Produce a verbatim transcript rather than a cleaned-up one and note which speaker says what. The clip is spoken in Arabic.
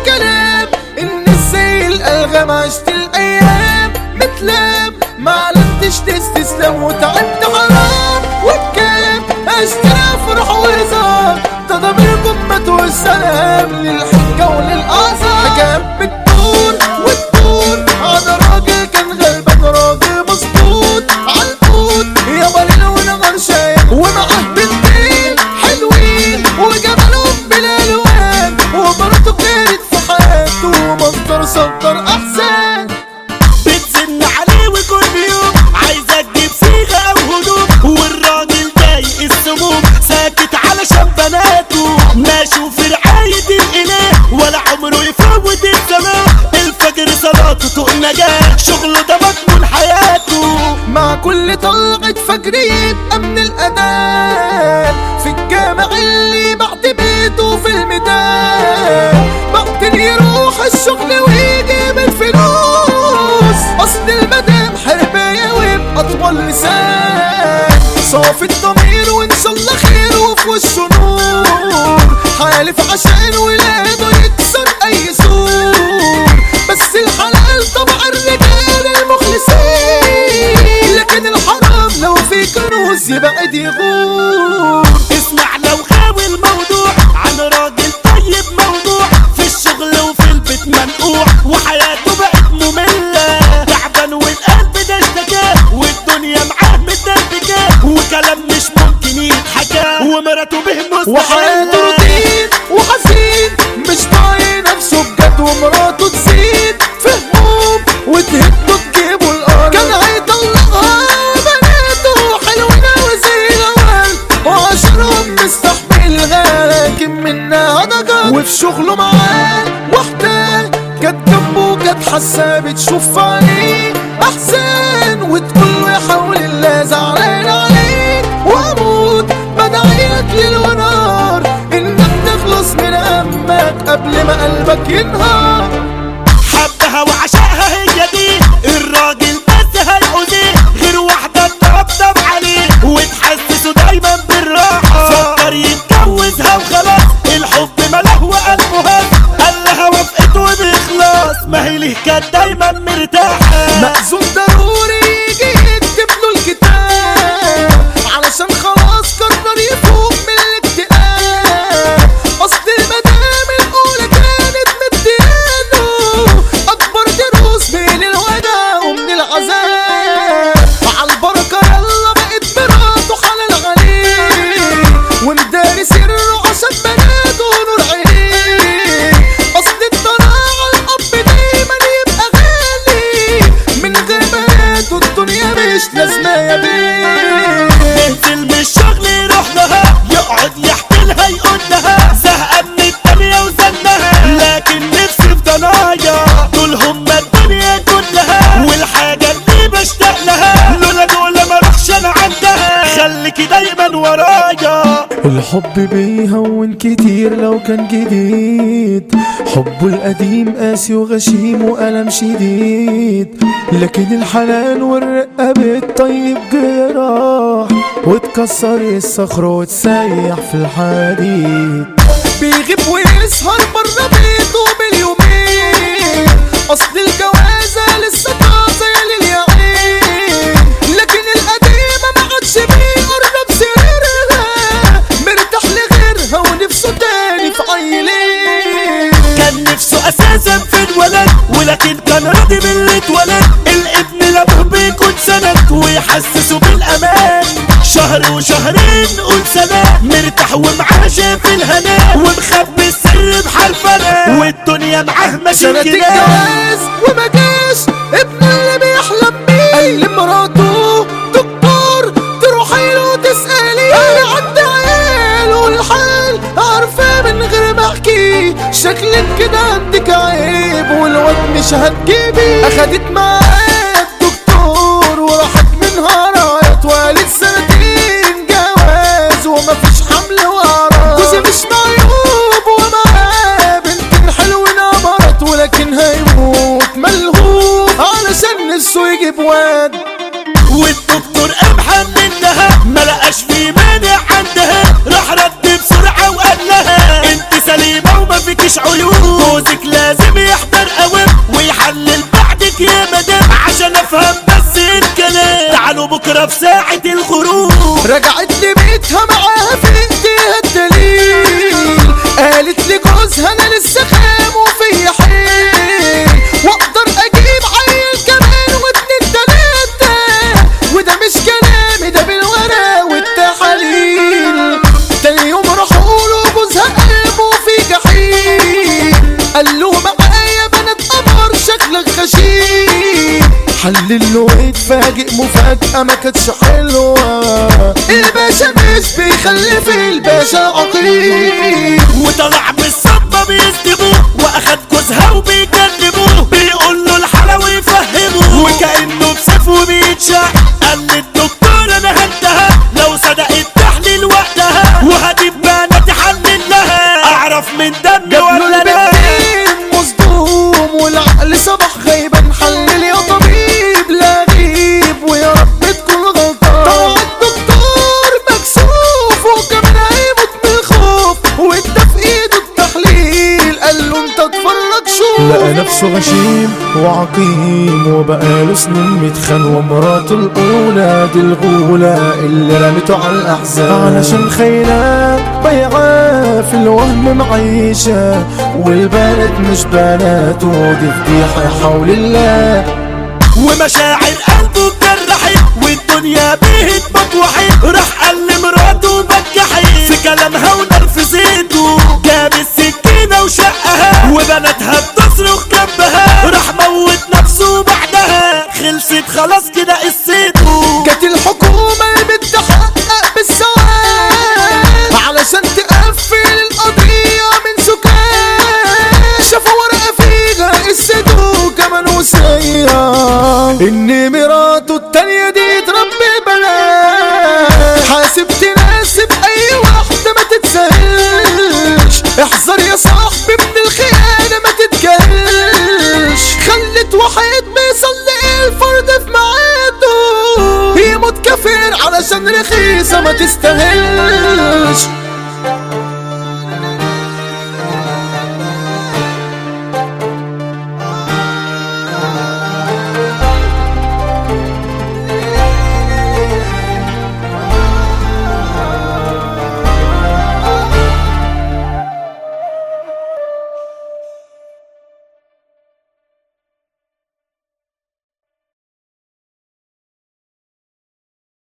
Speaker 1: كلام الناس زي الالغام، عشت الايام متلام ما علمتش تستسلم وتعبت حرام وبكام اشتري فرح وهزار تضامركم مات والسلام للحجة وللآثار. حكام بتدور وتدور على راجل كان غلبان راجل مظبوط عالقوت يا بليل ونغر شايب ومعاه بنتين حلوين وجمالهم بالالوان ومراته كانت في حياته ومصدر صدر احسان.
Speaker 2: بتزن عليه وكل يوم عايزك تجيب صيغه او هدوم والراجل ضايق السموم ساكت علشان بناته ماشوا في رعايه الاله ولا عمره يفوت الزمان الفجر صلاته طوق نجاه شغله ده مضمون حياته.
Speaker 1: مع كل طلعة فجر يبقى من الأذان في الجامع اللي بعد بيته في الميدان بقتل يروح الشغل ويجيب الفلوس أصل المدام حرباية ويبقى أطول لسان صافي الضمير وإن شاء الله خير وفي وشه نور حالف عشان ولاده يكسر أي سور بس الحلال طبع الرجال المخلصين لكن الحرام لو في كنوز يبعد يغور.
Speaker 2: اسمع لو غاوي الموضوع عن راجل طيب موضوع في الشغل وفي البيت منقوع وحياته بقت مملة تعبان والقلب ده اشتكاه والدنيا معاه متدبكاه وكلام مش ممكن يتحكى ومراته به مستحيل
Speaker 1: وحياته روتين وحزين مش طايق نفسه بجد ومراته تزيد في هموم وتهده تجيبه الارض كان هيطلقها بناته حلوين وزي الاول وعشرهم مستحملها لكن منها ضجر وفي شغله معاه واحده كانت جنبه كانت حاسه بتشوف عليه احسن وتقول له يا حول الله زعلان عليك واموت بدعيلك ليل ونهار انك تخلص من همك قبل ما قلبك ينهار.
Speaker 2: حبها وعشقها هي دي الراجل بس هيعوزيه غير واحدة تطبطب عليه وتحسسه دايما بالراحة فكر يتجوزها وخلاص الحب ملاه وقلبه هز قال لها وافقت وبإخلاص ما هي ليه كانت دايما مرتاحة.
Speaker 1: مأذون ضروري يجي يكتب له الكتاب علشان خلاص قرر يفوق من الاكتئاب اصل المدام الاولى كانت مديانه اكبر دروس بين الوداع ومن العذاب عالبركه يلا بقت مراته حلال عليه ومداري سره عشان بناته نور عينيه اصل الطلاع الاب دايما يبقى غالي من غير بناته الدنيا مش لازمه يا بيه.
Speaker 2: ينزل من الشغل يروح لها يقعد يحكي لها يقول لها زهقان من الدنيا وزنها لكن نفسي في ضنايا دول هما الدنيا كلها والحاجة اللي بشتاق لها لولا دول ما اروحش انا عندها خليكي دايما ورايا.
Speaker 3: الحب بيهون كتير لو كان جديد حبه القديم قاسي وغشيم وألم شديد لكن الحنان والرقة بتطيب جراح وتكسر الصخر وتسيح في الحديد
Speaker 1: بيغيب ويسهر برا بيته باليومين اصل الجوازة لسه طازة يا لليعين لكن القديمة ما عادش بيقرب سريرها مرتاح لغيرها ونفسه تاني في عيلين
Speaker 2: كان نفسه اساسا في الولد ولكن كان راضي باللي اتولد الابن لابوه بيكون سند ويحسسه بالامان شهر وشهرين قول سنة مرتاح ومعاه شاف الهنا ومخبي السر بحرفنا والدنيا معاه ماشي
Speaker 1: سنة الجواز وما جاش ابن اللي بيحلم بيه قال لمراته دكتور تروحي له تسألي انا عندي عيال والحال عارفة من غير ما احكي شكلك كده عندك عيب والواد مش هتجيبي اخدت معاه الدكتور وراحت منها رايت وقالت سنتين جواز ومفيش حمل وعراس جوزي مش معيوب ومعاه بنتين حلوين امرت ولكن هيموت ملهوف علشان نفسه يجيب واد
Speaker 2: والدكتور ابحث منها ملقاش في مانع عندها راح رد بسرعة وقال لها انت سليمة وما فيكش عيوب جوزك لا سهرة في ساعة الخروج.
Speaker 1: رجعت لبيتها معاها في ايديها الدليل، قالت لي جوزها انا لسه خام وفي حيل، واقدر اجيب عيل كمان واتنين تلاتة، وده مش كلامي ده بالورق والتحاليل. تاني يوم راحوا له جوزها قلبه في جحيم، قال له معايا بنات قمر شكلك غشيم، حلل له اتفاجئ مفاجأة ما كانتش حلوة، الباشا مش بيخلف الباشا عقيم.
Speaker 2: وطلع بالصدمة بيصدموه واخد جوزها وبيكلموه، بيقول له الحلا ويفهموه وكأنه بسيف وبيتشق. قال للدكتور انا هدها لو صدق التحليل وقتها، وهجيب بنات احلل لها اعرف من دمي ولا لا.
Speaker 1: مصدوم والعقل صبح غيبا، حلل يا طبيب لا غيب ويا رب تكون غلطان. طلع الدكتور مكسوف وكمان هيموت من الخوف، وادى في ايده التحليل قال له انت اتفرج شوف.
Speaker 3: لقى نفسه غشيم وعقيم وبقاله سنين متخان، ومراته الأولى دي الغولة اللي رمته على الأحزان، علشان خيلات بيعاه في الوهم معيشة، والبنات مش بناته دي فضيحة يا حول الله.
Speaker 2: ومشاعر قلبه اتجرحت والدنيا بيه اتبطوحت، راح قال لمراته بجحت في كلامها ونرفزته، جاب السكينة وشقها وبناتها بتصرخ جنبها، راح موت نفسه بعدها خلصت خلاص كده قصته.
Speaker 1: جت الحكومة اللي بتحقق بالسواق علشان تقفل القضية من سكان، شافوا ورقة فيها قصته كمان وصية ان مراته التانية دي تربي بنات، حاسب تناسب اي واحدة ما تتسهلش، احذر يا صاحبي من الخيانة ما تتجهلش، خلت واحد بيصلي الفرد في ميعاده يموت كافر علشان رخيصة ما تستاهلش.